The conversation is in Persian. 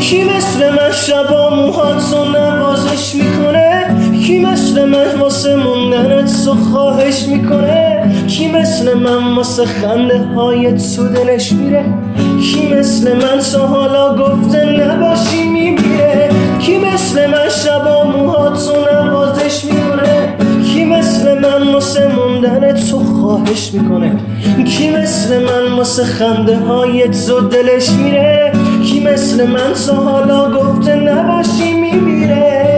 کی مثل من شبا موهاتو نوازش میکنه؟ کی مثل من واسه موندنت تو خواهش میکنه؟ کی مثل من واسه خنده های تو دلش میره؟ کی مثل من تا حالا گفته نباشی میمیره؟ کی مثل من شبا موهاتو نوازش میکنه؟ کی مثل من واسه موندنت تو خواهش میکنه؟ کی مثل من واسه خنده های تو دلش میره؟ کی مثل من تا حالا گفته نباشی میمیره؟